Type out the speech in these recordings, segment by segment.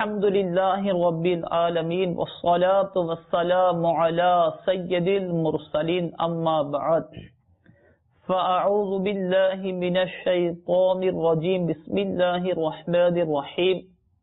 আলহামদুলিল্লাহি রাব্বিল আলামিন ওয়াসসালাতু ওয়াসসালামু আলা সাইয়্যিদিল মুরসালিন আম্মা বা'দ ফাআউযু বিল্লাহি মিনাশ শাইতানির রাজীম বিসমিল্লাহির রাহমানির রহিম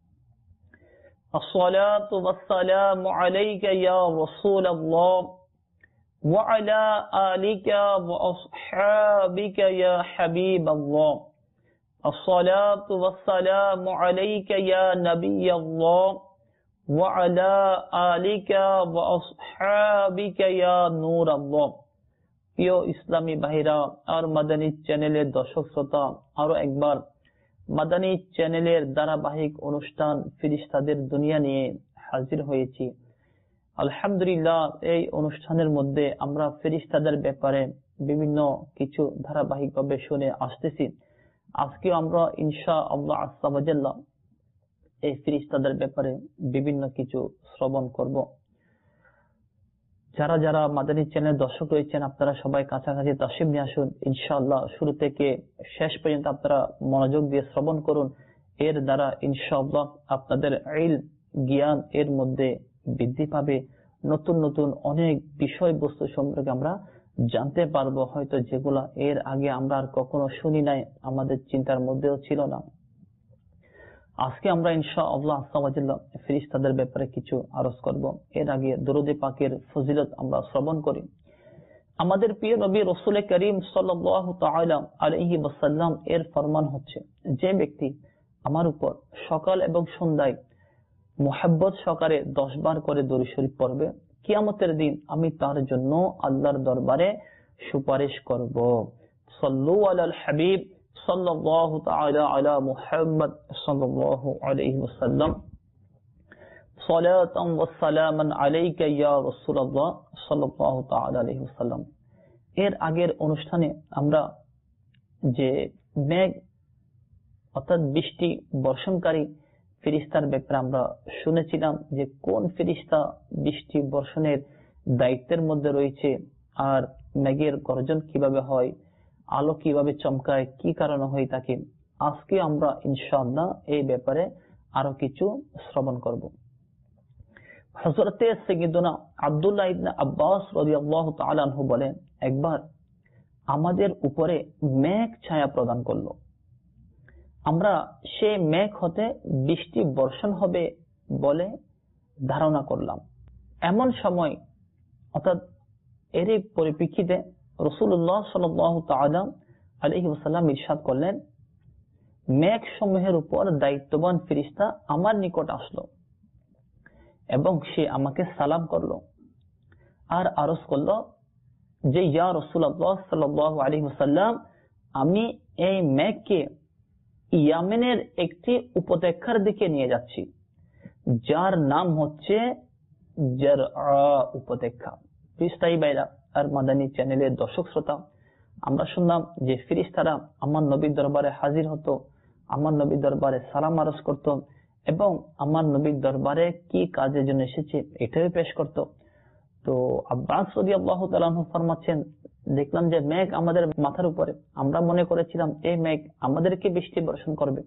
আসসালাতু ওয়াসসালামু আলাইকা ইয়া রাসূলাল্লাহ ওয়া আলা আলিকা ওয়া আসহাবিকা ইয়া হাবিবাল্লাহ الصلاة والسلام عليك يا نبي الله وعلى آلك وأصحابك يا نور الله। প্রিয় ইসলামী ভাইরা আর মাদানী চ্যানেলের দর্শক শ্রোতা, আরো একবার মাদানী চ্যানেলের ধারাবাহিক অনুষ্ঠান ফেরেশতাদের দুনিয়া নিয়ে হাজির হয়েছি। আলহামদুলিল্লাহ, এই অনুষ্ঠানের মধ্যে আমরা ফেরেশতাদের ব্যাপারে বিভিন্ন কিছু ধারাবাহিকভাবে শুনে আসতেছি। আজকে আমরা ইনশাআল্লাহ আযজা ওয়া জাল্লা এই ফেরেশতাদের ব্যাপারে বিভিন্ন কিছু শ্রবণ করব। যারা যারা মাদানী চ্যানেল দর্শক রয়েছেন, আপনারা সবাই কাছাকাছি তাশরিফ নিয়ে আসুন। ইনশাআল্লাহ শুরু থেকে শেষ পর্যন্ত আপনারা মনোযোগ দিয়ে শ্রবণ করুন। এর দ্বারা ইনশাআল্লাহ আপনাদের ইলম জ্ঞান এর মধ্যে বৃদ্ধি পাবে। নতুন নতুন অনেক বিষয়বস্তু সম্পর্কে আমরা জানতে পারবো, হয়তো যেগুলা এর আগে আমরা আর কখনো শুনি নাই, আমাদের চিন্তার মধ্যেও ছিল না। আজকে আমরা ইনশাআল্লাহ আযজা ওয়া জাল্লা ফেরেশতাদের ব্যাপারে কিছু আরজ করব। এর আগে দরুদ পাকের ফজিলত আমরা শ্রবণ করি। আমাদের প্রিয় নবী রাসূল করিম সাল্লাল্লাহু তাআলা আলাইহি ওয়াসাল্লাম এর ফরমান হচ্ছে, যে ব্যক্তি আমার উপর সকাল এবং সন্ধ্যায় মুহাব্বত সহকারে 10 বার করে দরুদ শরীফ পড়বে, কিয়ামতের দিন আমি তার জন্য আল্লাহর দরবারে সুপারিশ করব। সাল্লু আলাল হাবিব সাল্লাল্লাহু তাআলা আলা মুহাম্মদ সাল্লাল্লাহু আলাইহি ওয়াসাল্লাম সালাতান ওয়া সালামান আলাইকা ইয়া রাসূলুল্লাহ সাল্লাল্লাহু তাআলা আলাইহি ওয়াসাল্লাম। এর আগের অনুষ্ঠানে আমরা যে মেঘ অর্থাৎ বৃষ্টি বর্ষণকারী ফেরেশতার ব্যাপারে আমরা শুনেছিলাম, যে কোন ফেরেশতা বৃষ্টি বর্ষণের দায়িত্বের মধ্যে রয়েছে, আর মেঘের গর্জন কিভাবে হয়, আলো কিভাবে চমকায়, কি কারণে হয়ে থাকে। আজকে আমরা ইনশাআল্লাহ এই ব্যাপারে আরো কিছু শ্রবণ করব। হযরতে সাইয়্যিদুনা আব্দুল্লাহ ইবনে আব্বাস রাদিয়াল্লাহু তাআলা আনহু বলেন, একবার আমাদের উপরে মেঘ ছায়া প্রদান করলো। আমরা সেই মেঘ হতে বৃষ্টি বর্ষণ হবে বলে ধারণা করলাম। এমন সময় অর্থাৎ এর পরিপ্রেক্ষিতে রাসূলুল্লাহ সাল্লাল্লাহু তাআলা আলাইহি ওয়াসাল্লাম ইরশাদ করলেন, মেঘ সমূহের উপর দায়িত্ববান ফেরেশতা আমার নিকট আসলো এবং সে আমাকে সালাম করলো আর আরজ করলো যে, ইয়া রাসূলুল্লাহ সাল্লাল্লাহু আলাইহি ওয়াসাল্লাম, আমি এই মেঘকে ইয়ামেনের একটি উপত্যকার দিকে নিয়ে যাচ্ছি, যার নাম হচ্ছে জারআ উপত্যকা। ফেরেশতাই বাইরা আর মাদানী চ্যানেলের দর্শক শ্রোতা, আমরা শুনলাম যে ফেরেশতারা আমার নবীর দরবারে হাজির হতো, আমার নবীর দরবারে সালাম আরজ করত এবং আমার নবীর দরবারে কি কাজের জন্য এসেছে এটাও পেশ করত। তো আব্বাস রাদিয়াল্লাহু তাআলা আনহু ফরমাচ্ছেন, দেখলাম যে মেঘ আমাদের মাথার উপরে, আমরা মনে করেছিলাম এই মেঘ আমাদেরকে বৃষ্টি বর্ষণ করবে।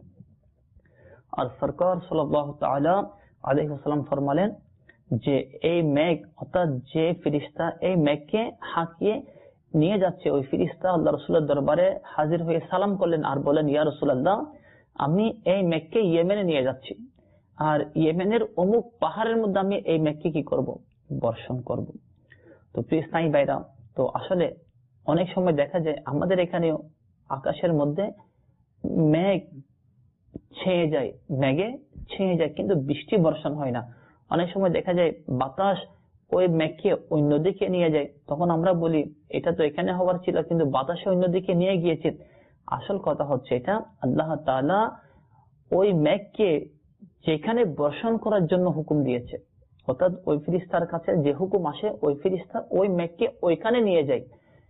আর সরকার সাল্লাল্লাহু তাআলা আলাইহি ওয়াসাল্লাম ফরমালেন যে এই মেঘ অর্থাৎ যে ফেরেশতা এই মেঘকে হাঁকিয়ে নিয়ে যাচ্ছে, ওই ফেরেশতা আল্লাহ রাসূলের দরবারে হাজির হয়ে সালাম করলেন আর বলেন, ইয়া রাসূলুল্লাহ, আমি এই মেঘকে ইয়েমেনে নিয়ে যাচ্ছি, আর ইয়েমেনের অমুক পাহাড়ের মধ্যে আমি এই মেঘকে কি করব, বর্ষণ করব। তো ফেরেশতাই বাইরা, তো আসলে অনেক সময় দেখা যায় আমাদের এখানেও আকাশের মধ্যে মেঘ ছেয়ে যায়, মেঘে ছেয়ে যায়, কিন্তু বৃষ্টি বর্ষণ হয় না। অনেক সময় দেখা যায় বাতাস ওই মেঘকে অন্যদিকে নিয়ে যায়, তখন আমরা বলি এটা তো এখানে হওয়ার ছিল, কিন্তু বাতাসে অন্যদিকে নিয়ে গিয়েছে। আসল কথা হচ্ছে এটা আল্লাহ তাআলা ওই মেঘকে যেখানে বর্ষণ করার জন্য হুকুম দিয়েছে, অর্থাৎ ওই ফেরেশতার কাছে যে হুকুম আসে ওই ফেরেশতা ওই মেঘকে ওইখানে নিয়ে যায়।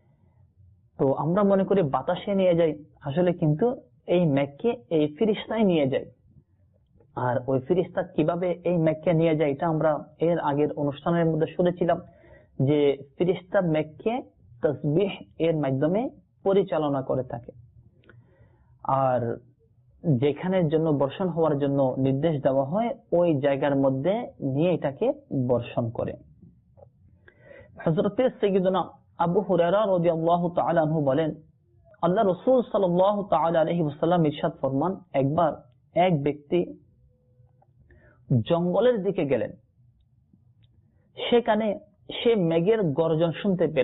তো আমরা মনে করি বাতাসে নিয়ে যায়, আসলে কিন্তু এই মেঘকে এই ফেরেশতাই নিয়ে যায়। আর ওই ফেরেশতা কিভাবে এই মেঘকে নিয়ে যায় এটা আমরা এর আগের অনুষ্ঠানের মধ্যে শুনেছিলাম, যে ফেরেশতা মেঘকে তাসবিহ এর মাধ্যমে পরিচালনা করে থাকে। আর যেখানের জন্য বর্ষণ হওয়ার জন্য নির্দেশ দেওয়া হয় ওই জায়গার মধ্যে নিয়ে এটাকে বর্ষণ করে। হযরতে সাইয়্যিদুনা আবু হুরায়রা রাদিয়াল্লাহু তাআলা আনহু বলেন, আল্লাহ রাসূল সাল্লাল্লাহু তাআলা আলাইহি ওয়াসাল্লাম ইরশাদ ফরমান, একবার এক ব্যক্তি জঙ্গলের দিকে গেলেন, সেখানে সে মেঘের গর্জন শুনতে পেল,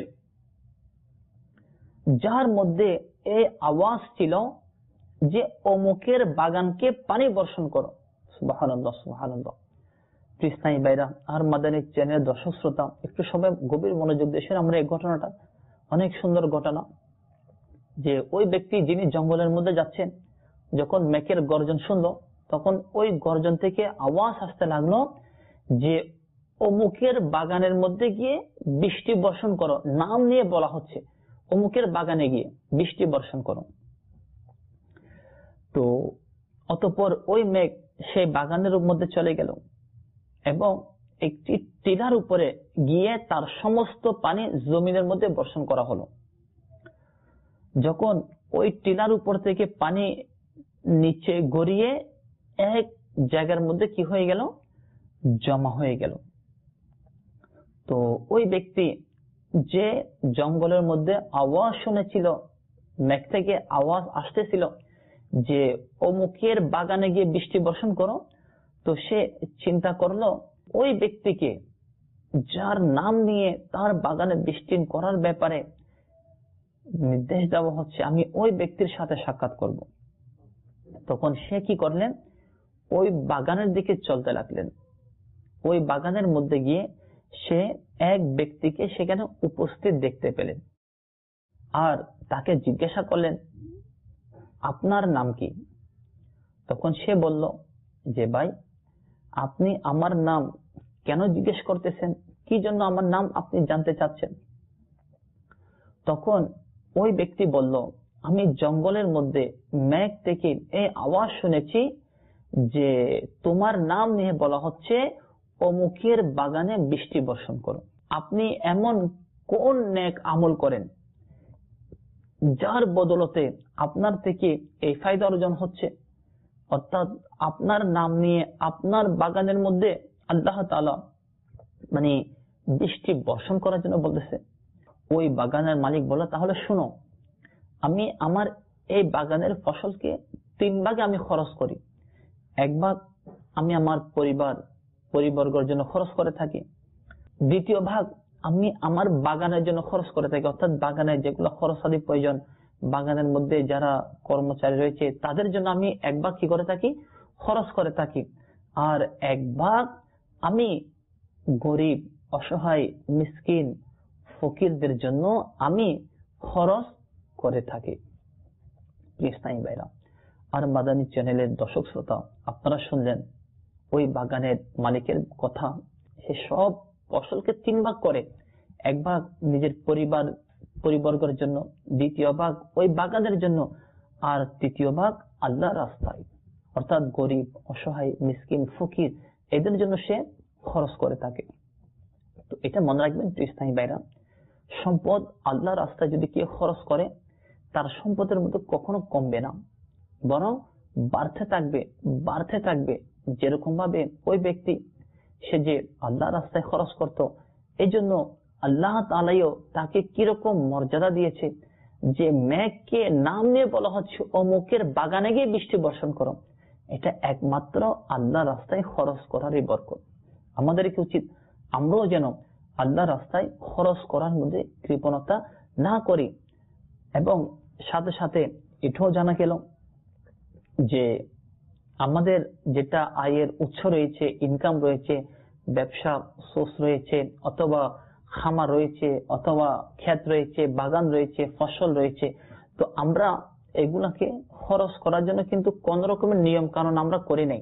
যার মধ্যে এই আওয়াজ ছিল যে অমুকের বাগানকে পানি বর্ষণ করো। সুবহানাল্লাহ, সুবহানাল্লাহ। কৃষ্ণাই বাইরা আর মাদানী চ্যানেলের দর্শক শ্রোতা, একটু সবাই গভীর মনোযোগ দিয়ে আমরা এই ঘটনাটা, অনেক সুন্দর ঘটনা, যে ওই ব্যক্তি যিনি জঙ্গলের মধ্যে যাচ্ছেন, যখন মেঘের গর্জন শুনলো, তখন ওই গর্জন থেকে আওয়াজ আসতে লাগলো যে অমুকের বাগানের মধ্যে গিয়ে বৃষ্টি বর্ষণ করো। নাম নিয়ে বলা হচ্ছে, অমুকের বাগানে গিয়ে বৃষ্টি বর্ষণ করো। তো অতঃপর ওই মেঘ সেই বাগানের মধ্যে চলে গেল এবং একটি টিলার উপরে গিয়ে তার সমস্ত পানি জমিনের মধ্যে বর্ষণ করা হলো। যখন ওই টিলার উপর থেকে পানি নিচে গড়িয়ে এক জায়গার মধ্যে কি হয়ে গেল, জমা হয়ে গেল। তো ওই ব্যক্তি যে জঙ্গলের মধ্যে আওয়াজ শুনেছিল, মেঘ থেকে আওয়াজ আসতেছিল যে অমুকের বাগানে গিয়ে বৃষ্টি বর্ষণ করো, তো সে চিন্তা করলো ওই ব্যক্তিকে যার নাম নিয়ে তার বাগানে বৃষ্টি করার ব্যাপারে নির্দেশ দেওয়া হচ্ছে, আমি ওই ব্যক্তির সাথে সাক্ষাৎ করব। তখন সে কি করলেন, ওই বাগানের দিকে চলতে লাগলেন। ওই বাগানের মধ্যে গিয়ে সে এক ব্যক্তিকে সেখানে উপস্থিত দেখতে পেলেন আর তাকে জিজ্ঞাসা করলেন, আপনার নাম কি? তখন সে বলল যে ভাই, আপনি আমার নাম কেন জিজ্ঞেস করতেছেন, কি জন্য আমার নাম আপনি জানতে চাচ্ছেন? তখন ওই ব্যক্তি বলল, আমি জঙ্গলের মধ্যে মেঘ থেকে এই আওয়াজ শুনেছি যে তোমার নাম নিয়ে বলা হচ্ছে অমুকের বাগানে বৃষ্টি বর্ষণ করো। আপনি এমন কোন নেক আমল করেন যার বদলতে আপনার থেকে এই ফায়দা অর্জন হচ্ছে? অর্থাৎ আপনার নাম নিয়ে আপনার বাগানের মধ্যে আল্লাহ তাআলা মানে বৃষ্টি বর্ষণ করার জন্য বলতেছে। ওই বাগানের মালিক বলল, তাহলে শুনো, আমি আমার এই বাগানের ফসলকে 3 ভাগে আমি খরচ করি। 1 ভাগ আমি আমার পরিবর্গের জন্য খরচ করে থাকি, 2য় ভাগ আমি আমার বাগানের জন্য খরচ করে থাকি, অর্থাৎ বাগানের যেগুলো খরচাদি প্রয়োজন, বাগানের মধ্যে যারা কর্মচারী রয়েছে তাদের জন্য আমি 1 ভাগ কি করে থাকি, খরচ করে থাকি। আর 1 ভাগ আমি গরিব, অসহায়, মিসকিন, ফকিরদের জন্য আমি খরচ করে থাকি। ইসলামী ভাইরা আর মাদানী চ্যানেলের দর্শক শ্রোতা, আপনারা শুনলেন ওই বাগানের মালিকের কথা। সে সব ফসলকে 3 ভাগ করে, 1 ভাগ নিজের পরিবর্গের জন্য, 2য় ভাগ ওই বাগানের জন্য, আর 3য় ভাগ আল্লাহর রাস্তায়, অর্থাৎ গরিব, অসহায়, মিসকিন, ফকির এদের জন্য সে খরচ করে থাকে। তো এটা মনে রাখবেন ইসলামী ভাইরা, সম্পদ আল্লাহর রাস্তায় যদি কেউ খরচ করে, তার সম্পদের মধ্যে কখনো কমবে না, বরং বাড়তে থাকবে। যেরকম ভাবে ওই ব্যক্তি সে যে আল্লাহর রাস্তায় খরচ করত, এই জন্য আল্লাহ তাআলাও তাকে কিরকম মর্যাদা দিয়েছে যে মেঘকে নাম নিয়ে বলা হচ্ছে অমুকের বাগানে গিয়ে বৃষ্টি বর্ষণ করো। এটা একমাত্র আল্লাহর রাস্তায় খরচ করারই বরকত। আমাদের কি উচিত, আমরাও যেন আল্লাহর রাস্তায় খরচ করার মধ্যে কৃপণতা না করি। এবং সাথে সাথে এটাও জানা গেল যে আমাদের যেটা আয়ের উৎস রয়েছে, ইনকাম রয়েছে, ব্যবসা সোর্স রয়েছে, অথবা খামার রয়েছে, অথবা ক্ষেত রয়েছে, বাগান রয়েছে, ফসল রয়েছে, তো আমরা এগুলাকে খরচ করার জন্য কিন্তু কোন রকমের নিয়ম কানুন আমরা করি নাই।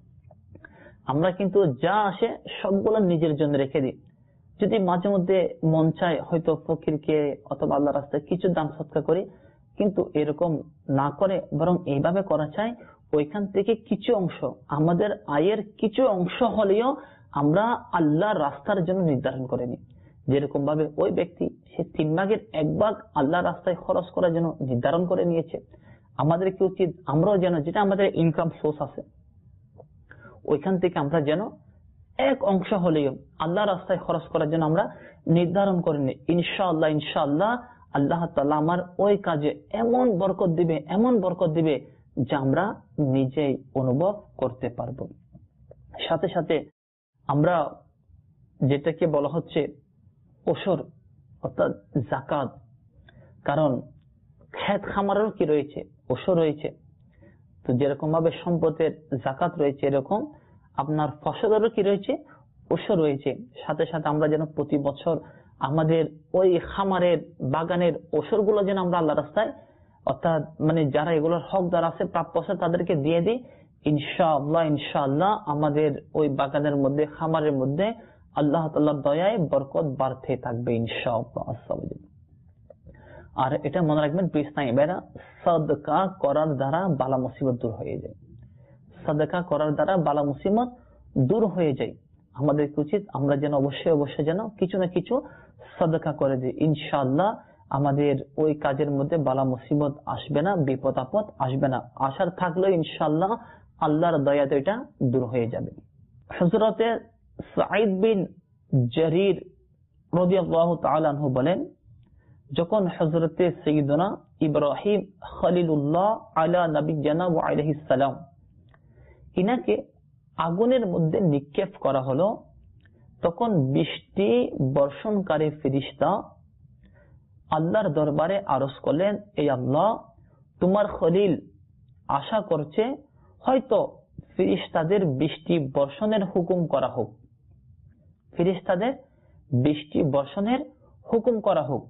আমরা কিন্তু যা আসে সবগুলো নিজের জন্য রেখে দিই। যদি মাঝে মধ্যে মন চায় হয়তো ফকিরকে অথবা আল্লাহর রাস্তায় কিছু দান সৎকার করি, কিন্তু এরকম না করে বরং এইভাবে করা চাই, ওইখান থেকে কিছু অংশ, আমাদের আয়ের কিছু অংশ হলেও আমরা আল্লাহর রাস্তার জন্য নির্ধারণ করে নিই। যেরকম ভাবে ওই ব্যক্তি সে 3 ভাগের 1 ভাগ আল্লাহর রাস্তায় খরচ করার জন্য নির্ধারণ করে নিয়েছে, আমাদের কি উচিত আমরাও যেন যেটা আমাদের ইনকাম সোর্স আছে ওইখান থেকে আমরা যেন এক অংশ হলেও আল্লাহ রাস্তায় খরচ করার জন্য আমরা নির্ধারণ করে নিই। ইনশাআল্লাহ ইনশাআল্লাহ আল্লাহ তাআলা আমার ওই কাজে এমন বরকত দিবে যা আমরা নিজেই অনুভব করতে পারবো। সাথে সাথে আমরা যেটাকে বলা হচ্ছে ওসর অর্থাৎ যাকাত, কারণ ক্ষেত খামারেরও কি রয়েছে, ওসর রয়েছে। তো যেরকম ভাবে সম্পদের যাকাত রয়েছে এরকম আপনার ফসলেরও কি রয়েছে, ওসর রয়েছে। সাথে সাথে আমরা যেন প্রতি বছর আমাদের ওই খামারের বাগানের ওসর গুলো যেন আমরা আল্লাহ রাস্তায় অর্থাৎ যারা এগুলোর হকদার আছে প্রাপ্য আছে তাদেরকে দিয়ে দিই। ইনশাআল্লাহ ইনশাআল্লাহ আমাদের ওই বাগানের মধ্যে খামারের মধ্যে আল্লাহ তাআলার দয়ায় বরকত বাড়তে থাকবে ইনশাআল্লাহ। আর এটা মনে রাখবেন প্রিয় ভাইরা, সাদকা করার দ্বারা বালা মুসিবত দূর হয়ে যায়। সাদকা করার দ্বারা বালা মুসিবত দূর হয়ে যায়। আমাদের উচিত আমরা যেন অবশ্যই যেন কিছু না কিছু সাদকা করে দিই। ইনশাআল্লাহ আমাদের ওই কাজের মধ্যে বালা মুসিবত আসবে না, বিপদ আপদ আসবে না। আশার থাকলেও ইনশাআল্লাহ আল্লাহর দয়াতে এটা দূর হয়ে যাবে। হযরতে সাঈদ বিন জারীর রাদিয়াল্লাহু তাআলা আনহু বলেন, যখন হযরতে সাইয়্যিদুনা ইব্রাহিম খলিলুল্লাহ আলা নবিয়্যিনা ওয়া আলাইহিস সালাম ইনাকে আগুনের মধ্যে নিক্ষেপ করা হলো, তখন 20টি বর্ষণকারী ফেরেশতা আল্লাহর দরবারে আরজ করলেন, এই আল্লাহ, তোমার খলিল আশা করছে হয়তো ফেরেশতাদের 20টি বর্ষণের হুকুম করা হোক, ফেরেশতাদের 20টি বর্ষণের হুকুম করা হোক,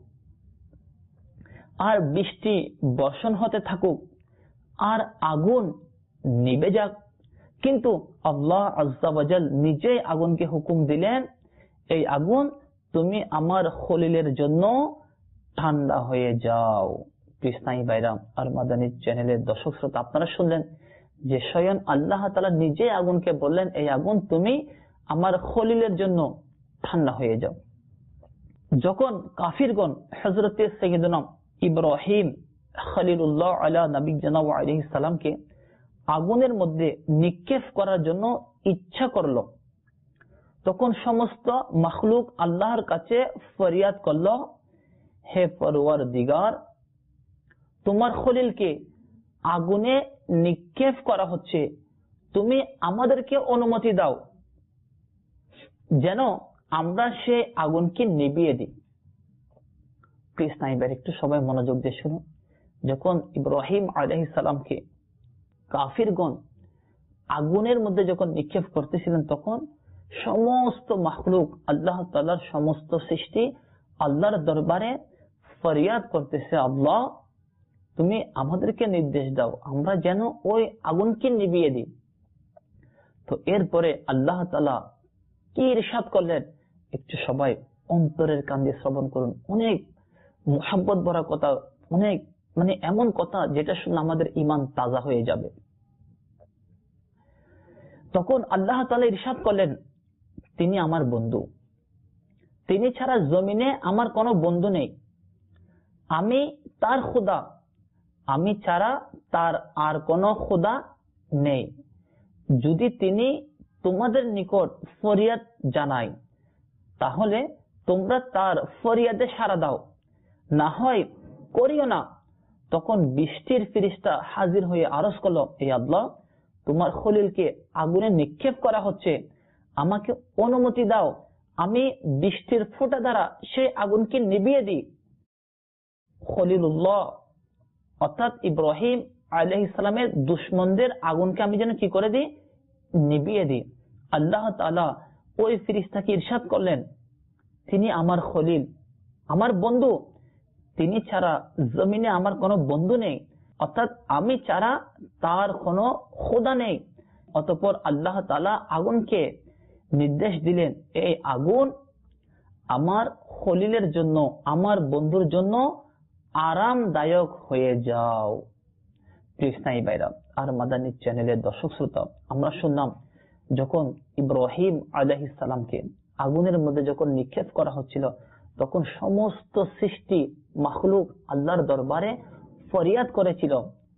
আর 20টি বর্ষণ হতে থাকুক, আর আগুন নিভে যাক। কিন্তু আল্লাহ আযজা ওয়া জাল নিজেই আগুনকে হুকুম দিলেন, এই আগুন তুমি আমার খলিলের জন্য ঠান্ডা হয়ে যাও। কৃষ্ণাই বাইরাম আর মাদানী চ্যানেলের দর্শক শ্রোতা, আপনারা শুনলেন যে স্বয়ং আল্লাহ তাআলা নিজেই আগুনকে বললেন, এই আগুন তুমি আমার খলিলের জন্য ঠান্ডা হয়ে যাও। যখন কাফিরগণ হযরতে সাইয়্যিদুনা ইব্রাহিম খলিলুল্লাহ আলা নবিয়্যিনা ওয়া আলাইহিস সালামকে আগুনের মধ্যে নিক্ষেপ করার জন্য ইচ্ছা করলো, তখন সমস্ত মাখলুক আল্লাহর কাছে ফরিয়াদ করলো, হে পরওয়ারদিগার, তোমার খলিলকে আগুনে নিক্ষেপ করা হচ্ছে, তুমি আমাদেরকে অনুমতি দাও যেন আমরা সে আগুনকে নিভিয়ে দিই। প্লিজ নাইবার একটু সবাই মনোযোগ দিয়ে শুনুন। যখন ইব্রাহিম আলাইহিস সালামকে কাফিরগণ আগুনের মধ্যে যখন নিক্ষেপ করতেছিলেন, তখন সমস্ত মাখলুক আল্লাহ তাআলার সমস্ত সৃষ্টি আল্লাহর দরবারে ফরিয়াদ করতেছে, আল্লাহ তুমি আমাদেরকে নির্দেশ দাও আমরা যেন ওই আগুনকে নিভিয়ে দিই। তো এরপরে আল্লাহ তাআলা কি ইরশাদ করলেন একটু সবাই অন্তরের কান দিয়ে শ্রবণ করুন। অনেক মুহাব্বত ভরা কথা, অনেক এমন কথা যেটা শুনলে আমাদের ঈমান তাজা হয়ে যাবে। তখন আল্লাহ তাআলা ইরশাদ করলেন, তিনি আমার বন্ধু, তিনি ছাড়া জমিনে আমার কোনো বন্ধু নেই, আমি তার খোদা, আমি ছাড়া তার আর কোনো খোদা নেই। যদি তিনি তোমাদের নিকট ফরিয়াদ জানায় তাহলে তোমরা তার ফরিয়াদে সাড়া দাও, না হয় করিও না। তখন 20টির ফেরেশতা হাজির হয়ে আরজ করলো, এই আল্লাহ, তোমার খলিলকে আগুনে নিক্ষেপ করা হচ্ছে, আমাকে অনুমতি দাও আমি 20টির ফোঁটা দ্বারা সেই আগুনকে নিভিয়ে দিই। খলিলুল্লাহ অর্থাৎ ইব্রাহিম আলাইহিস সালামের দুশমনদের আগুনকে আমি যেন কি করে দিই, নিভিয়ে দিই। আল্লাহ তাআলা ওই ফেরেশতাকে ইরশাদ করলেন, তিনি আমার খলিল, আমার বন্ধু, তিনি ছাড়া জমিনে আমার কোনো বন্ধু নেই, অর্থাৎ আমি ছাড়া তার কোনো খোদা নেই। অতঃপর আল্লাহ তাআলা আগুনকে নির্দেশ দিলেন, এই আগুন আমার খলিলের জন্য, আমার বন্ধুর জন্য আরামদায়ক হয়ে যাও। কৃষ্ণাই ভাইরা আর মাদানী চ্যানেলের দর্শক শ্রোতা, আমরা শুনলাম যখন ইব্রাহিম আলাইহিস সালামকে আগুনের মধ্যে যখন নিক্ষেপ করা হচ্ছিল, তখন সমস্ত সৃষ্টি মাখলুক আল্লাহর দরবারে ফরিয়াদ করেছিল,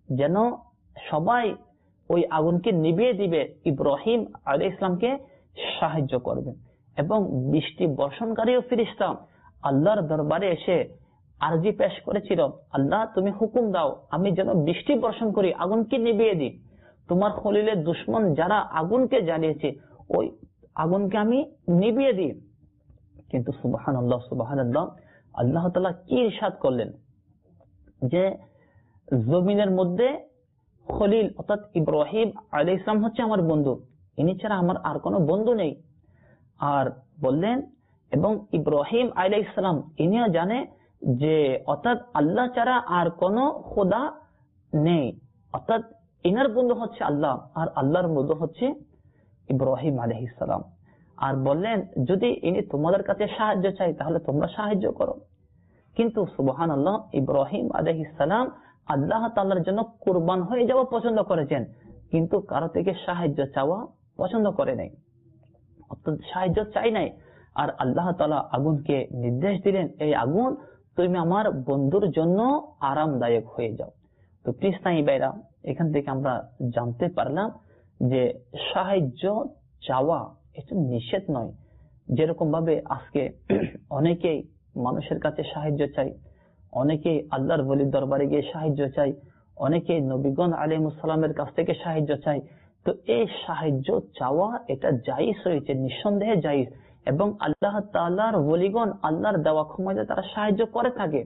যেন সবাই ওই আগুনকে নিভিয়ে দিবে, ইব্রাহিম আলাইহিস সালামকে সাহায্য করবে। এবং বৃষ্টি বর্ষণকারী ফেরেশতা আল্লাহর দরবারে এসে আরজি পেশ করেছিল, আল্লাহ তুমি হুকুম দাও আমি যেন বৃষ্টি বর্ষণ করি, আগুনকে নিভিয়ে দিই। তোমার খলিলের দুশমন যারা আগুনকে জ্বালিয়েছে ওই আগুনকে আমি নিভিয়ে দিই। কিন্তু সুবহানাল্লাহ সুবহানাল্লাহ, আল্লাহ তাআলা কি ইরশাদ করলেন যে জমিনের মধ্যে খলিল অর্থাৎ ইব্রাহিম আলাইহিস সালাম হচ্ছে আমার বন্ধু, ইনি ছাড়া আমার আর কোনো বন্ধু নেই। আর বললেন এবং ইব্রাহিম আলাইহিস সালাম ইনিও জানে যে অর্থাৎ আল্লাহ ছাড়া আর কোনো খোদা নেই, অর্থাৎ ইনার বন্ধু হচ্ছে আল্লাহ আর আল্লাহর বন্ধু হচ্ছে ইব্রাহিম আলাইহিস সালাম। আর বললেন যদি ইনি তোমাদের কাছে সাহায্য চাই তাহলে তোমরা সাহায্য করো। কিন্তু সুবহানাল্লাহ, ইব্রাহিম আলাইহিস সালাম আল্লাহ তাআলার জন্য কুরবান হয়ে যাওয়া পছন্দ করেছেন, কিন্তু কারো থেকে সাহায্য চাওয়া পছন্দ করে নাই, অর্থাৎ সাহায্য চাই নাই। আর আল্লাহ তাআলা আগুনকে নির্দেশ দিলেন, এই আগুন তুমি আমার বন্ধুর জন্য আরামদায়ক হয়ে যাও। তো প্লিজ তাই ভাইরা, এখান থেকে আমরা জানতে পারলাম যে সাহায্য চাওয়া এটা নিষেধ নয়। যেরকম ভাবে আজকে অনেকেই মানুষের কাছে সাহায্য চাই, অনেকেই আল্লাহর ওলির দরবারে গিয়ে সাহায্য চাই, অনেকেই নবীগণ আলাইহিস সালামের কাছ থেকে সাহায্য চাই। তো এই সাহায্য চাওয়া এটা জায়েজ হয়েছে, নিঃসন্দেহে জায়েজ। এবং আল্লাহ তাআলার ওলিগণ আল্লাহর দেওয়া ক্ষমতা তারা সাহায্য করে থাকে,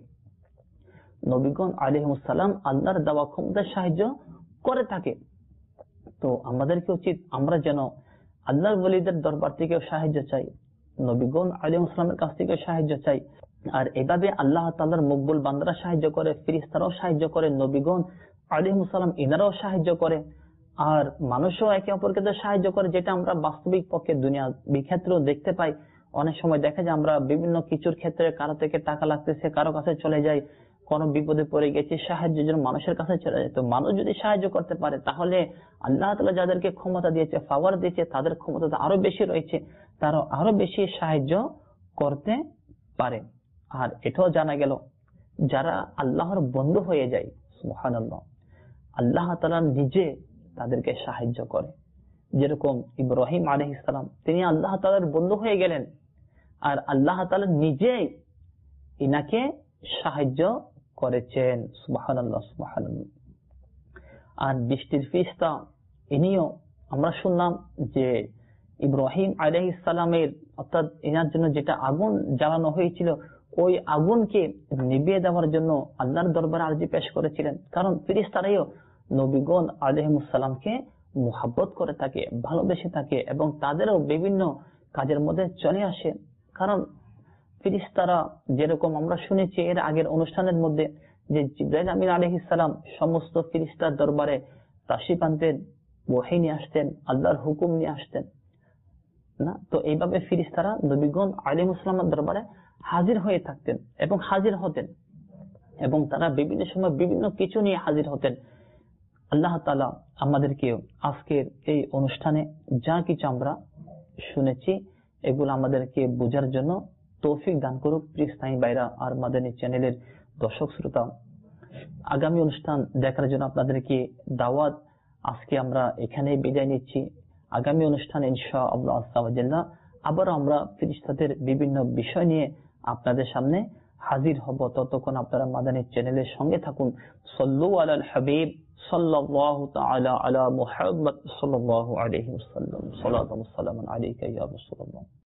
নবীগণ আলাইহিস সালাম আল্লাহর দেওয়া ক্ষমতা সাহায্য করে থাকে। তো আমাদেরকে উচিত আমরা যেন আল্লাহর ওলিদের দরবার থেকে সাহায্য চাই, নবীগণ আলাইহিস সালামের কাছ থেকে সাহায্য চাই। আর এভাবে আল্লাহ তাআলার মকবুল বান্দারা সাহায্য করে, ফেরেশতারাও সাহায্য করে, নবীগণ আলাইহিস সালাম ইনারাও সাহায্য করে, আর মানুষও একে অপরকে সাহায্য করে, যেটা আমরা বাস্তবিক পক্ষে দুনিয়া ক্ষেত্রেও দেখতে পাই। অনেক সময় দেখা যায় আমরা বিভিন্ন কিছুর ক্ষেত্রে কারো থেকে টাকা লাগতেছে, কারো কাছে চলে যায়, কোনো বিপদে পড়ে গেছে, সাহায্যের জন্য মানুষের কাছে চলে যায়। তো মানুষ যদি সাহায্য করতে পারে তাহলে আল্লাহ তাআলা যাদেরকে ক্ষমতা দিয়েছে, পাওয়ার দিয়েছে, তাদের ক্ষমতা আরো বেশি রয়েছে, তারা আরো বেশি সাহায্য করতে পারে। আর এটাও জানা গেল যারা আল্লাহর বন্ধু হয়ে যায়, সুবহানাল্লাহ, আল্লাহ তাআলা নিজে তাদেরকে সাহায্য করে। যেরকম ইব্রাহিম আলাইহিস সালাম তিনি আল্লাহ তাআলার বন্ধু হয়ে গেলেন, আর আল্লাহ তাআলা নিজেই ইনাকে সাহায্য করেছেন। সুবহানাল্লাহ সুবহানাল্লাহ। আর বৃষ্টির ফেরেশতা ইনিও আমরা শুনলাম যে ইব্রাহিম আলাইহিস সালামের অর্থাৎ এনার জন্য যেটা আগুন জ্বালানো হয়েছিল ওই আগুনকে নিভিয়ে দেওয়ার জন্য আল্লাহর দরবারে আরজি পেশ করেছিলেন। কারণ ফেরেশতারাও নবীগণ আলাইহিস সালামকে মুহাব্বত করে থাকে, ভালোবেসে থাকে, এবং তাদেরও বিভিন্ন কাজের মধ্যে চলে আসে। কারণ ফেরেশতারা যেরকম আমরা শুনেছি এর আগের অনুষ্ঠানের মধ্যে যে জিবরাইল আমিন আলাইহিস সালাম সমস্ত ফেরেশতার দরবারে তাশরিফ আনতেন, ওহী নিয়ে আসতেন, আল্লাহর হুকুম নিয়ে আসতেন না। তো এইভাবে ফেরেশতারা নবীগণ আলাইহিস সালামের দরবারে হাজির হয়ে থাকতেন এবং হাজির হতেন, এবং তারা বিভিন্ন সময় বিভিন্ন কিছু নিয়ে হাজির হতেন। আল্লাহ তাআলা আমাদেরকে আজকের এই অনুষ্ঠানে যা কিছু আমরা শুনেছি এগুলো আমাদেরকে বোঝার জন্য তৌফিক দান করুক। প্লিজ তাই ভাইরা আর মাদানী চ্যানেলের দর্শক শ্রোতা, আগামী অনুষ্ঠান দেখার জন্য আপনাদেরকে দাওয়াত। আজকে আমরা এখানে বিদায় নিচ্ছি। আগামী অনুষ্ঠানে ইনশাআল্লাহ আযজা ওয়া জাল্লা আবার আমরা ফেরেশতাদের বিভিন্ন বিষয় নিয়ে আপনাদের সামনে হাজির হব। ততক্ষণ আপনারা মাদানী চ্যানেলের সঙ্গে থাকুন। সাল্লু আলাল হাবিব সাল্লাল্লাহু তাআলা আলা মুহাম্মদ সাল্লাল্লাহু আলাইহি ওয়াসাল্লাম। সালাতু ওয়া সালামু আলাইকা ইয়া রাসূলুল্লাহ।